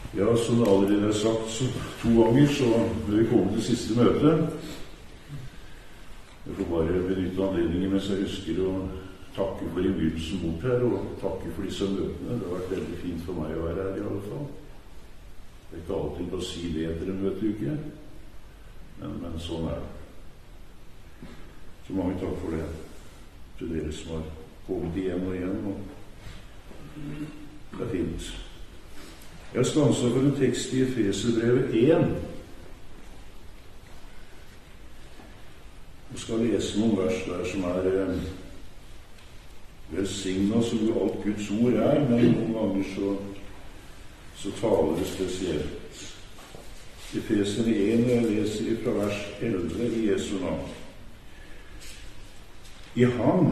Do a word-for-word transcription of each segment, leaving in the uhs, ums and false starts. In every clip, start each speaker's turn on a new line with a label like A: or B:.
A: Ja, som det allerede er sagt så to ganger, så vil vi komme til siste møte. Jeg får bare benytte anledningen mens jeg husker å takke for innbydelsen bort her, og takke for disse møtene. Det har vært veldig fint for meg å være her i alle fall. Det er ikke alltid å si det etter en møteuke, men, men sånn er det. Så mange takk for det til dere som har kommet igjen og igjen. Og det er fint. Jeg skal ansvar for en tekst i Efeserbrevet én. Jeg skal lese noen vers der som er eh, velsignet som jo alt Guds ord er, men noen ganger så, så taler det spesielt. Efeserne én, jeg leser fra vers elleve i Jesu navn. I ham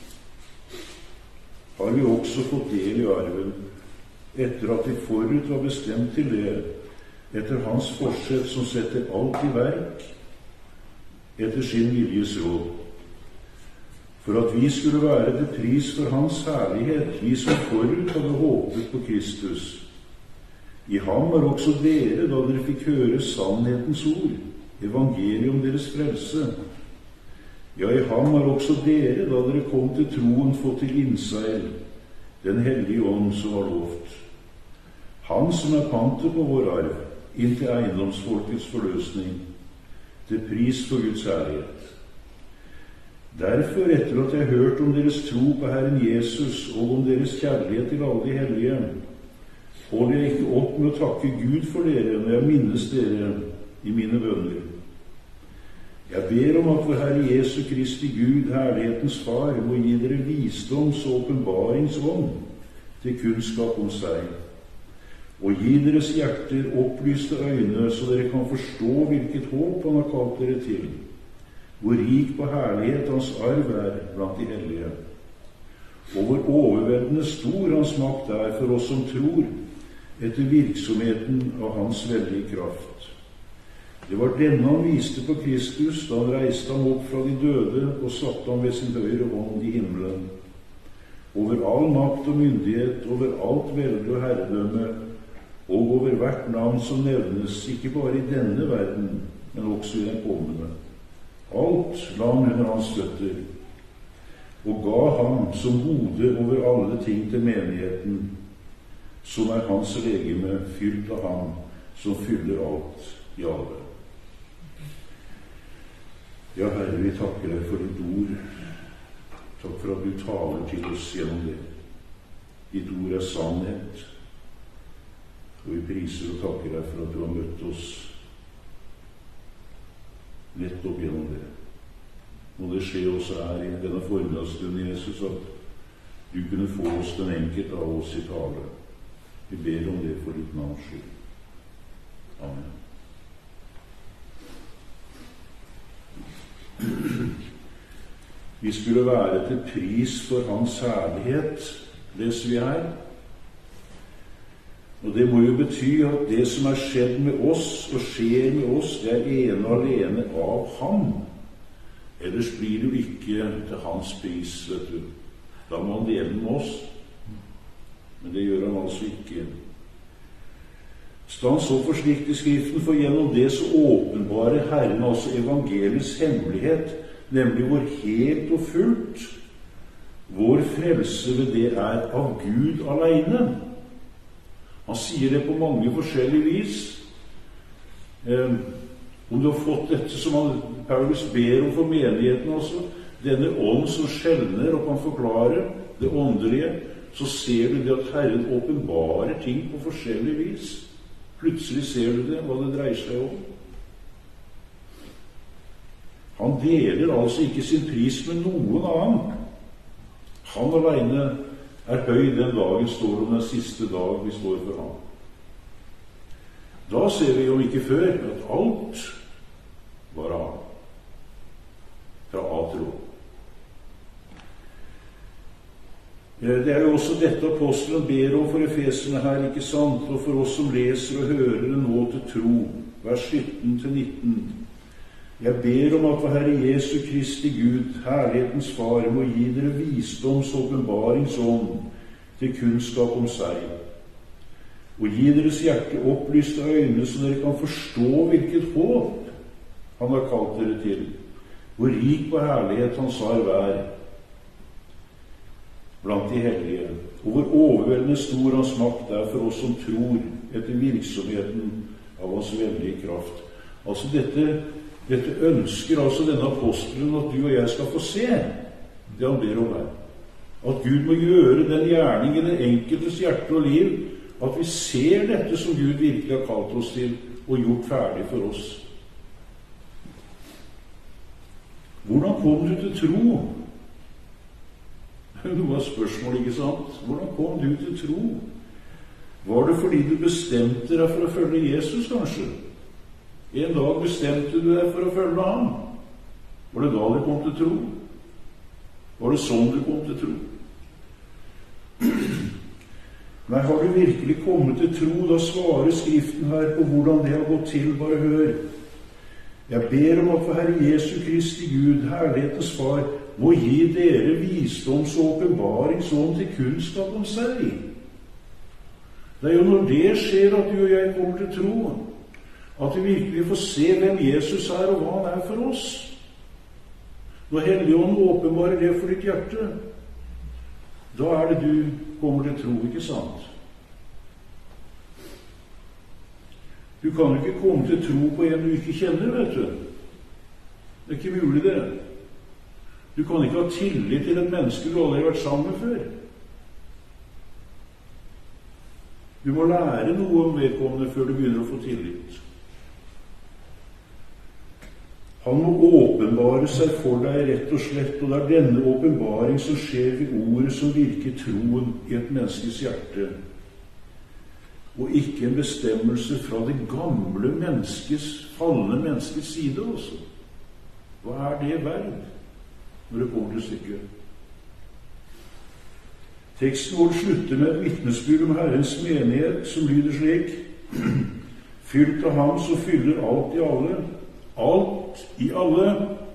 A: har vi også fått del i arven, etter at vi forut var bestemt til det, etter hans forsett som setter alt i verk, etter sin viljes råd, for at vi skulle være til pris for hans herlighet, vi som forut hadde håpet på Kristus. I ham var også dere, da dere fikk høre sannhetens ord, evangelium deres frelse. Ja, i ham var også dere, da dere kom til troen, fått til innseil, den hellige ånd som var lovt. Han som er pantet på vår arv, inntil eiendomsfolkets forløsning, til pris for Guds herlighet. Derfor, etter at jeg har hørt om deres tro på Herren Jesus og om deres kjærlighet til alle de hellige, holder jeg ikke opp med å takke Gud for dere når jeg minnes dere i mine bønner. Jeg ber om at vår Herre Jesu Kristi Gud, herlighetens Far, må gi dere visdoms- og åpenbaringsånd til kunnskap om seg, og gi deres hjerter opplyste øyne, så dere kan forstå hvilket håp han har kalt dere til, hvor rik på herlighet hans arv er blant de hellige, og hvor overveldende stor hans makt er for oss som tror, etter virksomheten av hans veldige kraft. Det var denne han viste på Kristus, da han reiste ham opp fra de døde og satte ham ved sin høyre hånd i himmelen, over all makt og myndighet, over alt velde og herredømme, og over hvert navn som nevnes, ikke bare i denne verden, men også i den kommende. Alt la han under hans føtter, og ga ham som hode over alle ting til menigheten, som er hans legeme, fylt av ham, som fyller alt i alle. Ja, Herre, vi takker deg for ditt ord. Takk for at du taler til oss gjennom det. Ditt ord er sannhet. Og vi priser og takker deg for at du har møtt oss nettopp gjennom det. Må det skje også her i denne formiddagsstunden, Jesus, at du kunne få oss den enkelte av oss i tale. Vi ber om det for ditt navns skyld. Amen. Vi skulle være til pris for hans herlighet, leser vi her. Og det må jo bety at det som er skjedd med oss og skjer med oss, det er ene og alene av ham. Ellers blir det jo ikke til hans pris, vet du. Da må han dele med oss. Men det gjør han altså ikke. Stand så forslikt i Skriften, for gjennom det så åpenbare Herren altså evangeliets hemmelighet, nemlig hvor helt og fullt vår frelse ved det er av Gud alene. Han sier det på mange forskjellige vis. Eh, om du har fått dette som han, Paulus ber om for menigheten, altså, denne ånd som skjelner og kan forklare det åndelige, så ser du det at Herren åpenbarer ting på forskjellige vis. Plutselig ser du det, hva det dreier seg om. Han deler altså ikke sin pris med noen annen. Han alene er høy den dagen står om den siste dag vi står for ham. Da ser vi jo ikke før at alt var av ham. Fra A til Å. Det er jo også dette apostelen ber om for efeserne her, ikke sant? Og for oss som leser og hører det nå til tro. Vers sytten til nitten. Jeg ber om at vår Herre Jesu Kristi Gud, herlighetens Far, må gi dere visdoms- og åpenbaringsånd til kunnskap om seg, og gi deres hjerte opplyste øyne, så dere kan forstå hvilket håp han har kalt dere til, hvor rik på herlighet hans har vær blant de hellige, og hvor overveldende stor hans makt er for oss som tror etter virksomheten av hans veldige kraft. Altså dette, dette ønsker altså denne apostelen at du og jeg skal få se, det han ber om her. At Gud må gjøre den gjerning i den enkeltes hjerte og liv, at vi ser dette som Gud virkelig har kalt oss til og gjort ferdig for oss. Hvordan kom du til tro? Noe av spørsmålet, ikke sant? Hvordan kom du til tro? Var det fordi du bestemte deg for å følge Jesus, kanskje? En dag bestemte du deg for å følge ham. Var det da du kom til tro? Var det sånn du kom til tro? Nei, har du virkelig kommet til tro, da svarer Skriften her på hvordan det har gått til. Bare hør. Jeg ber om at for Herre Jesu Kristi Gud, herlighetens Far, må gi dere visdoms- og åpenbaringsånd til kunnskap om seg. Det er jo når det skjer at du og jeg kommer til tro, at vi virkelig får se hvem Jesus er og hva han er for oss. Når Helligånden åpenbarer det for ditt hjerte, da er det du kommer til tro, ikke sant? Du kan jo ikke komme til tro på en du ikke kjenner, vet du. Det er ikke mulig det. Du kan ikke ha tillit til et menneske du aldri har vært sammen med før. Du må lære noe om vedkommende før du begynner å få tillit. Han må åpenbare seg for deg rett og slett, og det er denne åpenbaring som skjer ved ordet som virker troen i et menneskes hjerte, og ikke en bestemmelse fra det gamle menneskets, falne menneskets side også. Hva er det verd når det kommer til stykket? Teksten vår slutter med et vitnesbyrd om Herrens menighet, som lyder slik: fylt av ham som fyller alt i alle, alt i alle.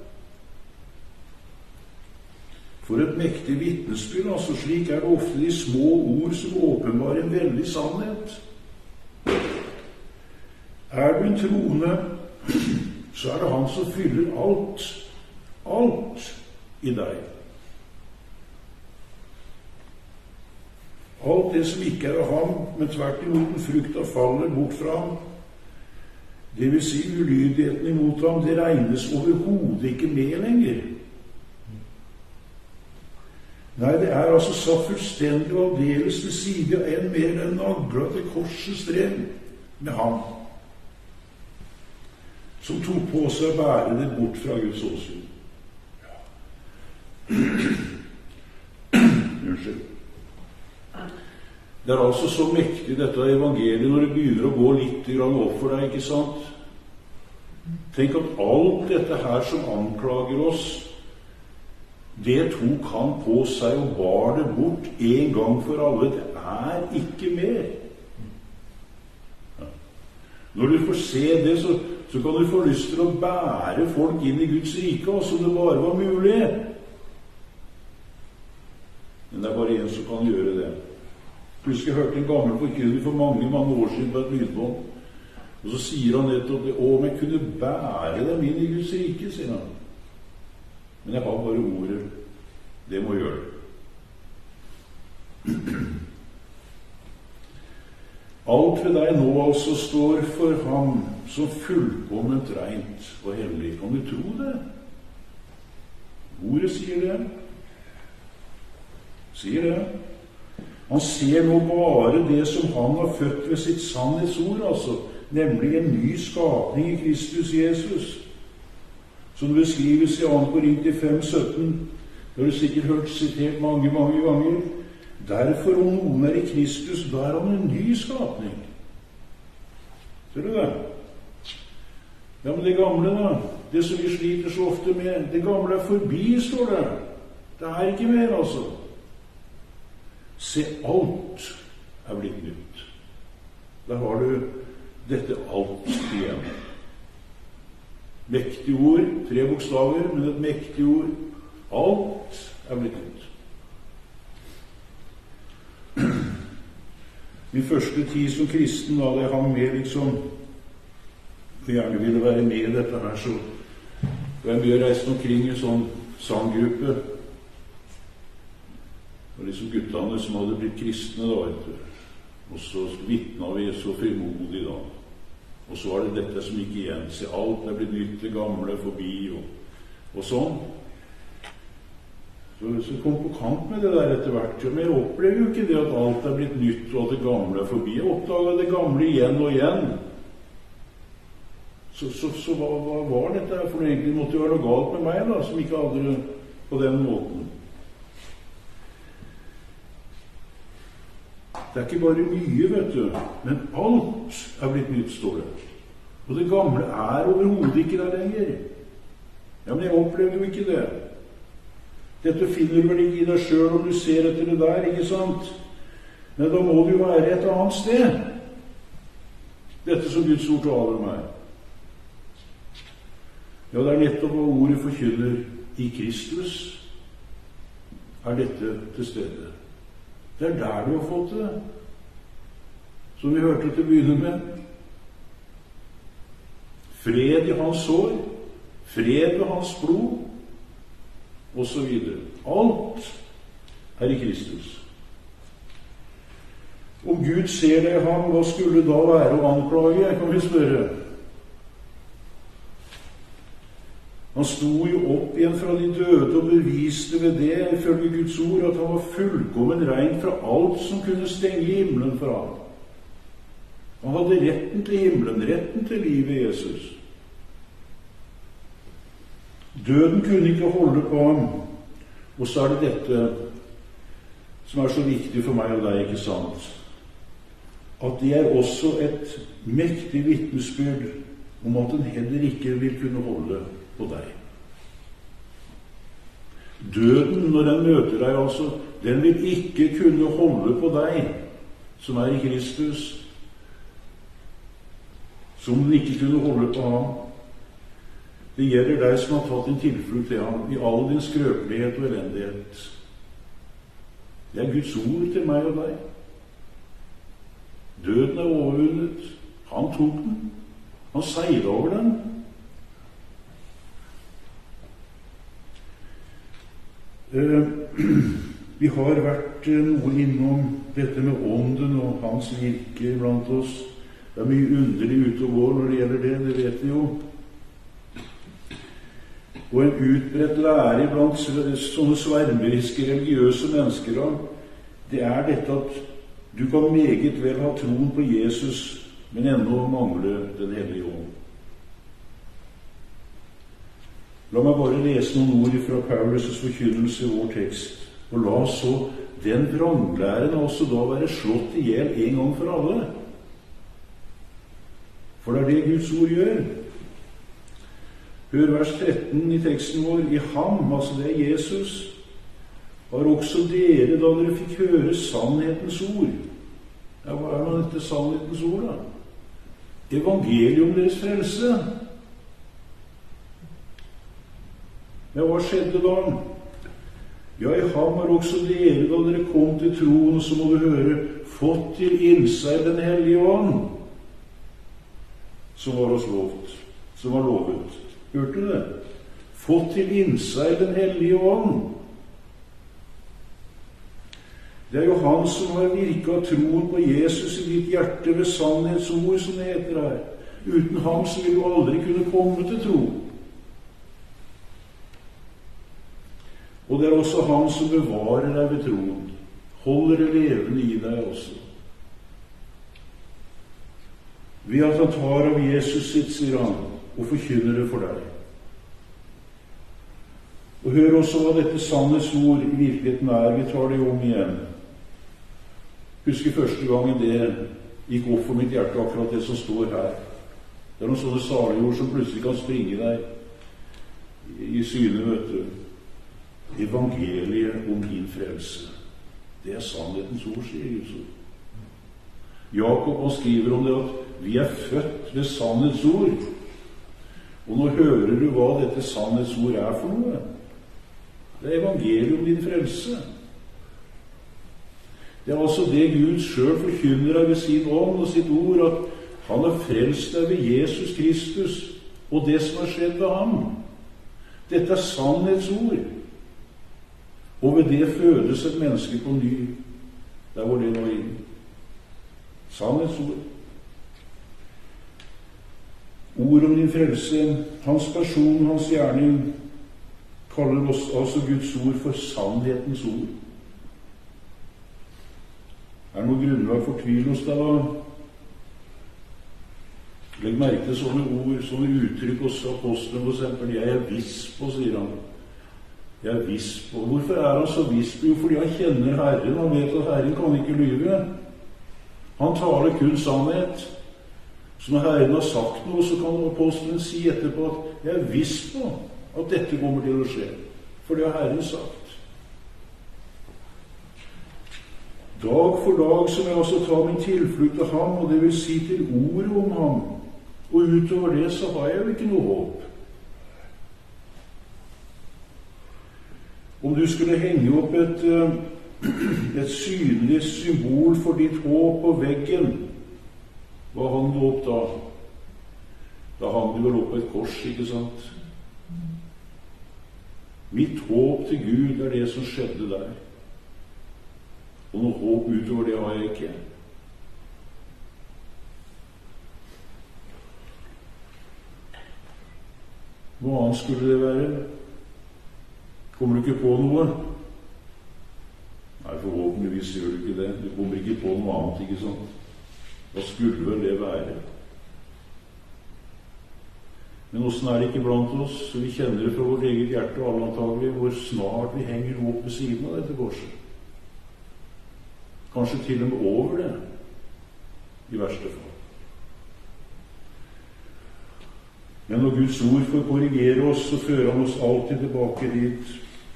A: For et mektig vitnesbyrd, altså. Slik er det ofte de små ord som åpenbarer en veldig sannhet. Er du en troende, så er det han som fyller alt, alt i deg. Alt det som ikke er av ham, men tvert imot en frukt av fallet bort fra ham, det vil si ulydigheten imot ham, det regnes overhodet ikke med lenger. Nei, det er altså satt fullstendig og aldeles til side av en mer enn nagla til korsets strem med ham, som tok på seg å bære det bort fra Guds åsyn. Unnskyld. Det er altså så mektig dette evangeliet når det begynner å gå litt opp for deg, ikke sant? Tenk at alt dette her som anklager oss, det tok han på seg og bar det bort en gang for alle. Det er ikke mer. Ja. Når du får se det, så, så kan du få lyst til å bære folk inn i Guds rike, altså det bare var mulig. Men det er bare en som kan gjøre det. Husker jeg hørte en gammel forkynner for mange, mange år siden på et lydbånd. Og så sier han nettopp det: å, om jeg kunne bære dem inn i Guds rike, sier han. Men jeg har bare ordet. Det må gjøre det. Alt ved deg nå altså står for ham som fullkomment rent og hellig. Kan du tro det? Ordet sier det. Sier det. Han ser nå bare det som han har født ved sitt sannhetsord, altså, nemlig en ny skapning i Kristus Jesus. Som det beskrives i andre Korinter fem sytten, det har du sikkert hørt sitert mange, mange ganger. Derfor, om noen er i Kristus, da er han en ny skapning. Ser du det? Ja, men det gamle da, det som vi sliter så ofte med, det gamle er forbi, står det. Det er ikke mer, altså. Se, alt er blitt nytt. Der har du dette alt igjen. Mektig ord, tre bokstaver, men et mektig ord. Alt er blitt nytt. Min første tid som kristen, da jeg hang med liksom, og gjerne ville være med i dette her, så var jeg mye reist omkring i en sånn sanggruppe. Og liksom guttene som hadde blitt kristne da, vet du. Og så vittna vi så frimodig da. Og så var det dette som gikk igjen. Se, alt er blitt nytt, det gamle er forbi, og, og sånn. Så, så jeg kom på kant med det der etter hvert. Men jeg opplever jo ikke det at alt er blitt nytt, og at det gamle er forbi. Jeg oppdaget det gamle igjen og igjen. Så, så, så hva, hva var dette her? For egentlig måtte jo være noe galt med meg da, som ikke hadde det på den måten. Det er ikke bare mye, vet du, men alt er blitt nytt, står det. Og det gamle er overhodet ikke der lenger. Ja, men jeg opplever jo ikke det. Dette finner du vel ikke i deg selv om du ser etter det der, ikke sant? Men da må det jo være et annet sted. Dette som Guds ord taler meg. Ja, det er nettopp hva ordet forkynner i Kristus, er dette til stede. Det er der du har fått det, som vi hørte til å begynne med. Fred i hans sår, fred ved hans blod, og så videre. Alt er i Kristus. Om Gud ser det i ham, hva skulle da være å anklage, kan vi spørre. Han sto jo opp igjen fra de døde og beviste ved det, ifølge Guds ord, at han var fullkommen rein fra alt som kunne stenge himmelen for ham. Han hadde retten til himmelen, retten til livet i Jesus. Døden kunne ikke holde på ham. Og så er det dette som er så viktig for meg og deg, ikke sant? At det er også et mektig vitnesbyrd om at den heller ikke vil kunne holde på deg. Døden, når den møter deg, altså, den vil ikke kunne holde på deg, som er i Kristus, som den ikke kunne holde på ham. Det gjelder deg som har tatt din tilflukt til ham, i all din skrøpelighet og elendighet. Det er Guds ord til meg og deg. Døden er overvunnet. Han tok den. Han seiret over den. Uh, vi har vært uh, noe innom dette med ånden og hans virke blant oss. Det er mye underlig ute og går når det gjelder det, det vet vi jo. Og en utbredt lære blant sånne svermeriske religiøse mennesker, det er dette at du kan meget vel ha troen på Jesus, men ennå mangle den hellige ånd. La meg bare lese noen ord fra Paulus' forkynnelse i vår tekst, og la så den vranglæren også da være slått i hjel en gang for alle. For det er det Guds ord gjør. Hør vers tretten i teksten vår. I ham, altså det er Jesus, har også dere, da dere fikk høre sannhetens ord. Ja, hva er nå dette sannhetens ord, da? Evangelium deres frelse. Ja, hva skjedde da? Ja, i ham har også dere, da dere kom til troen, så må du høre, fått til innseg den hellige ånd, som var oss lovt, som var lovet. Hørte du det? Fått til innseg den hellige ånd. Det er jo han som har virket troen på Jesus i ditt hjerte ved sannhetsord, som det heter her. Uten ham så vil du aldri kunne komme til tro. Og det er også han som bevarer deg ved troen, holder det levende i deg også. Ved at han tar av Jesus sitt, sier han, og forkynner det for deg. Og hør også hva dette sannhetsord i virkeligheten er. Vi tar det om igjen. Husker første gangen det gikk opp for mitt hjerte, akkurat det som står her. Det er noen sånne saligord som plutselig kan springe deg i syne, vet du. Evangeliet om din frelse. Det er sannhetens ord, sier Guds ord. Jakob han skriver om det at vi er født ved sannhetsord. Og nå hører du hva dette sannhetsord er for noe. Det er evangeliet om din frelse. Det er altså det Gud selv forkynner ved sin ånd og sitt ord, at han har frelst deg ved Jesus Kristus og det som har skjedd ved ham. Dette er sannhetsord. Og ved det fødes et menneske på ny. Der hvor det nå er inn. Sannhetsord. Ord om din frelse, hans person, hans gjerning, kaller oss altså Guds ord for sannhetens ord. Er det noe grunnlag for tvil hos deg da? Legg merke til sånne ord, sånne uttrykk hos apostelen, for eksempel. Jeg er viss på, sier han. Jeg er viss på. Hvorfor er han så viss på? Jo, fordi han kjenner Herren. Han vet at Herren kan ikke lyve. Han taler kun sannhet. Så når Herren har sagt noe, så kan apostelen si etterpå at jeg er viss på at dette kommer til å skje. For det har Herren sagt. Dag for dag som jeg også tar min tilflukt til ham, og det vil si til ordet om ham. Og utover det så har jeg jo ikke noe håp. Om du skulle henge opp et, et synlig symbol for ditt håp på veggen, hva hang du opp da? Da hang du vel opp et kors, ikke sant? Mitt håp til Gud er det som skjedde der. Og noe håp utover det har jeg ikke. Hva annet skulle det være? Kommer du ikke på noe? Nei, forhåpentligvis gjør du ikke det. Du kommer ikke på noe annet, ikke sant? Hva skulle vel det være? Men hvordan er det ikke blant oss? Så vi kjenner det fra vårt eget hjerte, alle antagelig, hvor snart vi henger opp ved siden av dette korset. Kanskje til og med over det, i verste fall. Men når Guds ord får korrigere oss, så fører han oss alltid tilbake dit.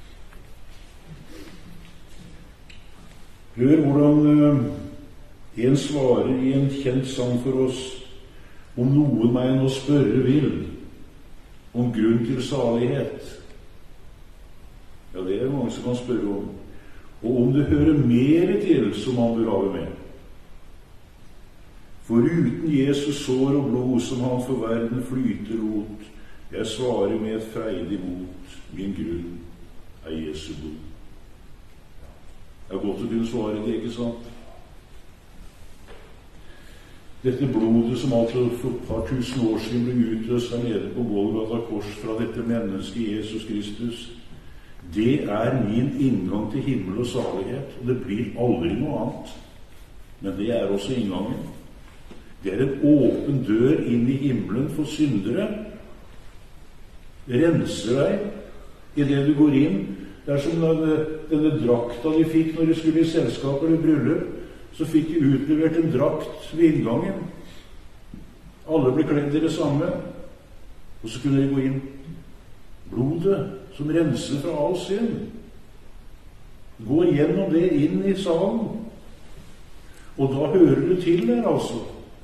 A: Hør hvordan en svarer i en kjent sang for oss, om noen meg nå spørre vil, om grunn til salighet. Ja, det er mange som kan spørre om. Og om det hører mer til som han bør have med. For uten Jesus sår og blod, som han for verden flyter lot, jeg svarer med et freidig mot, min grunn er Jesu blod. Det er godt å kunne svare det, ikke sant? Dette blodet som altså for et par tusen år siden ble utløst her nede på Golgata kors fra dette mennesket Jesus Kristus, det er min inngang til himmel og salighet, og det blir aldri noe annet. Men det er også inngangen. Det er en åpen dør inn i himmelen for syndere. Det renser deg i det du går inn. Det er som denne, denne drakta de fikk når de skulle i selskap eller bryllup. Så fikk de utlevert en drakt ved inngangen. Alle ble kledd i det samme. Og så kunne de gå inn. Blodet som renser fra all synd. Går gjennom det inn i salen. Og da hører du til der, altså.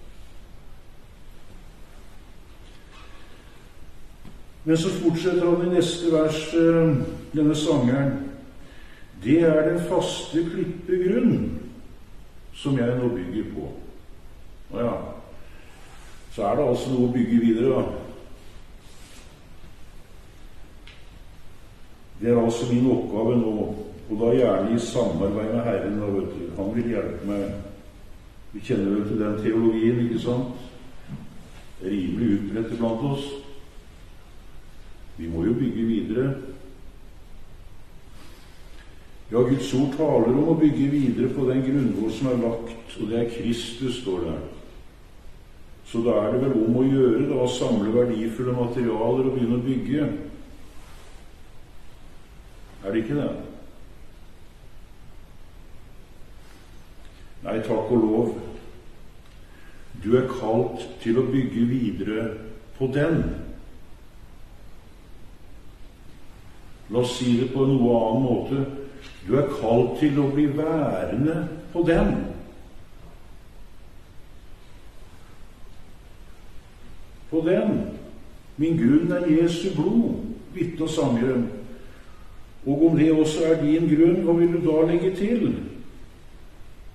A: Men så fortsetter han i neste vers, denne sangeren. Det er den faste klippegrunn som jeg nå bygger på. Nå ja, så er det altså noe å bygge videre, da. Det er altså min oppgave nå, og da gjerne i samarbeid med Herren. Da, vet du. Han vil hjelpe meg. Vi kjenner vel til den teologien, ikke sant? Rimelig utbredt blant oss. Vi må jo bygge videre. Ja, Guds ord taler om å bygge videre på den grunnvoll som er lagt, og det er Kristus, står der. Så da er det vel om å gjøre da, å samle verdifulle materialer og begynne å bygge. Er det ikke det? Nei, takk og lov. Du er kalt til å bygge videre på den. La oss si det på en noe annen måte. Du er kalt til å bli værende på den. På den. Min grunn er Jesu blod, vitner sangeren. Og om det også er din grunn, hva vil du da legge til?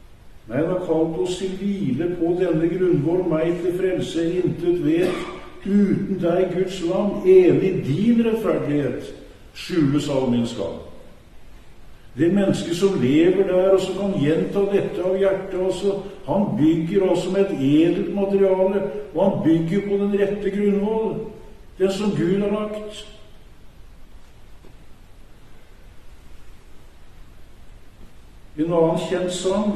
A: Nei, han har kalt oss til hvile på denne grunnvoll, meg til frelse, intet vet. Uten deg, Guds lam, enig din rettferdighet, skjules all min skam. Det mennesket som lever der, og som kan gjenta dette av hjertet, også, han bygger også med et edelt materiale, og han bygger på den rette grunnvoll, den som Gud har lagt. En annen kjent sang: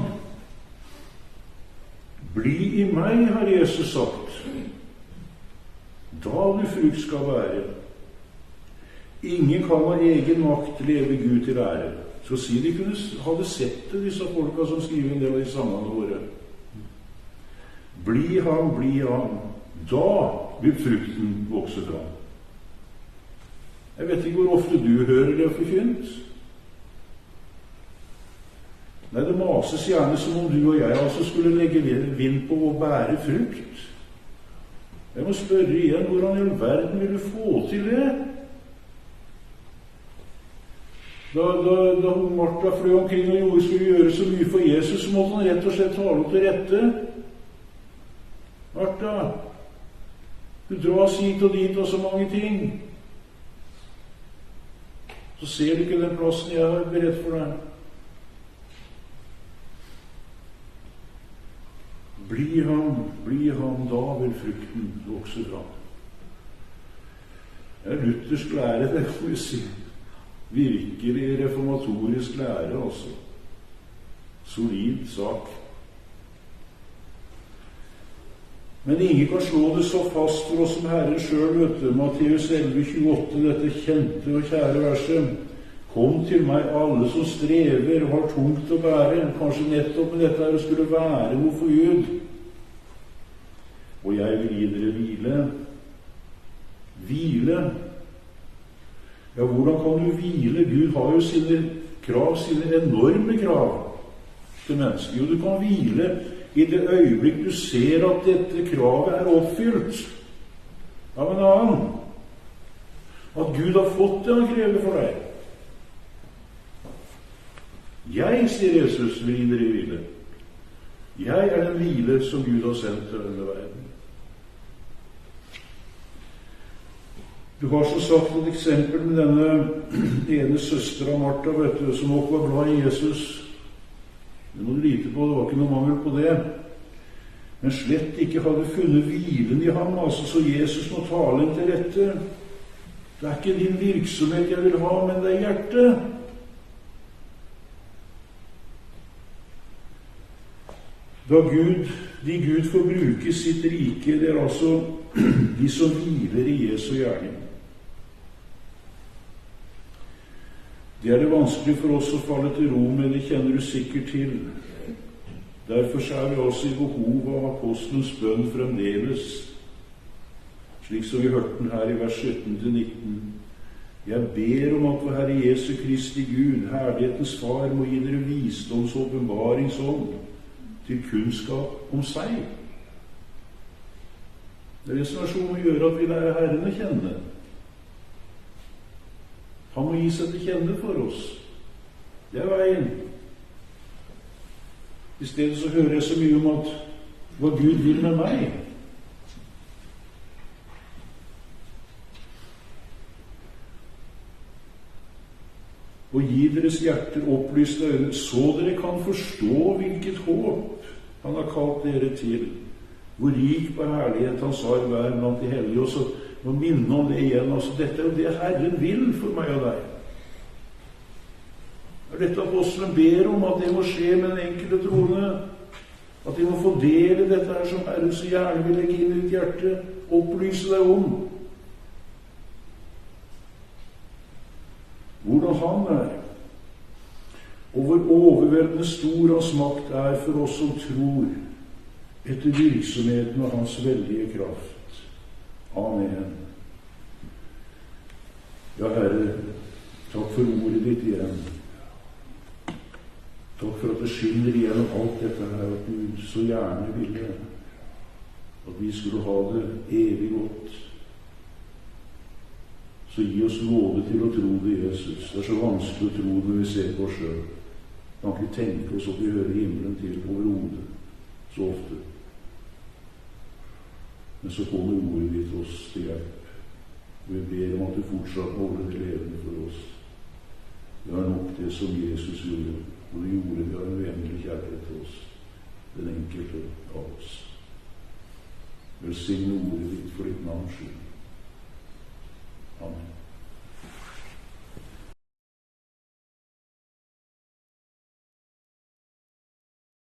A: Bli i meg, har Jesus sagt, da du frukt skal være. Ingen kan av egen makt leve Gud til ære. Så si de kunne hadde sett det, disse folka som skriver en del av de sangene våre. Bli ham, bli ham, da vil frukten vokse fram. Jeg vet ikke hvor ofte du hører det forkynt. Nei, det mases gjerne som om du og jeg altså skulle legge vind på å bære frukt. Jeg må spørre igjen, hvordan i all verden vil du få til det? Da, da, da Martha fløy omkring og gjorde skulle gjøre så mye for Jesus, så måtte han rett og slett tale opp til rette. Martha, du dras hit og dit og så mange ting. Så ser du ikke den plassen jeg har beredt for deg. Bli ham, bli ham, da vil frukten vokse fram. Det er luthersk lære, det kan vi si. Virkelig reformatorisk lære, altså. Solid sak. Men ingen kan slå det så fast for oss som Herren selv, vet du. Matteus elleve tjueåtte, dette kjente og kjære verset. Kom til meg, alle som strever og har tungt å bære. Kanskje nettopp med dette her å skulle være noe for Gud. Og jeg vil gi dere hvile. Hvile. Ja, hvordan kan du hvile? Gud har jo sine krav, sine enorme krav til mennesker. Jo, du kan hvile i det øyeblikk du ser at dette kravet er oppfylt av en annen. At Gud har fått det han krever for deg. Jeg, sier Jesus, vil gi dere hvile. Jeg er den hvile som Gud har sendt til denne verden. Du har så sagt et eksempel med denne ene søster av Martha, vet du, som også var glad i Jesus. Det må du lite på, det var ikke noe mangel på det. Men slett ikke hadde funnet hvilen i ham, altså, så Jesus må tale ham til rette. Det er ikke din virksomhet jeg vil ha, men det er hjertet. Da Gud, de Gud får bruke sitt rike, det er altså de som hviler i Jesu gjerning. Det er det vanskelig for oss å falle til ro med, det kjenner du sikkert til. Derfor er vi også i behov av apostelens bønn fremdeles, slik som vi hørte den her i vers sytten til nitten. Jeg ber om at vår Herre Jesu Kristi Gud, herlighetens Far, må gi dere visdoms- og åpenbaringsånd til kunnskap om seg. Det er det som er så å gjøre at vi lærer Herren å kjenne. Han må gi seg til kjenne for oss. Det er veien. I stedet så hører jeg så mye om at hva Gud vil med meg. Og gi deres hjerter opplyste øyne, så dere kan forstå hvilket håp han har kalt dere til. Hvor rik på herlighet hans arv er blant de hellige. Og så må minne om det igjen. Altså, dette er jo det Herren vil for meg og deg. Er dette apostelen ber om, at det må skje med den enkelte troende? At de må få dele dette her som Herren så gjerne vil legge inn i ditt hjerte, opplyse deg om hvordan han er, og hvor overveldende stor hans makt er for oss som tror etter virksomheten av hans veldige kraft. Amen. Ja, Herre, takk for ordet ditt igjen. Takk for at det skinner igjennom alt dette her, at du så gjerne ville at vi skulle ha det evig godt. Så gi oss nåde til å tro det, Jesus. Det er så vanskelig å tro når vi ser på oss selv. Kan ikke tenke oss at vi hører himmelen til overhodet så ofte. Men så kommer ordet ditt oss til hjelp. Vi ber om at du fortsatt holder det levende for oss. Det var nok det som Jesus gjorde, og det gjorde vi av en vennlig kjærlighet til oss, den enkelte av oss. Velsigne ordet ditt for ditt navns skyld. Amen.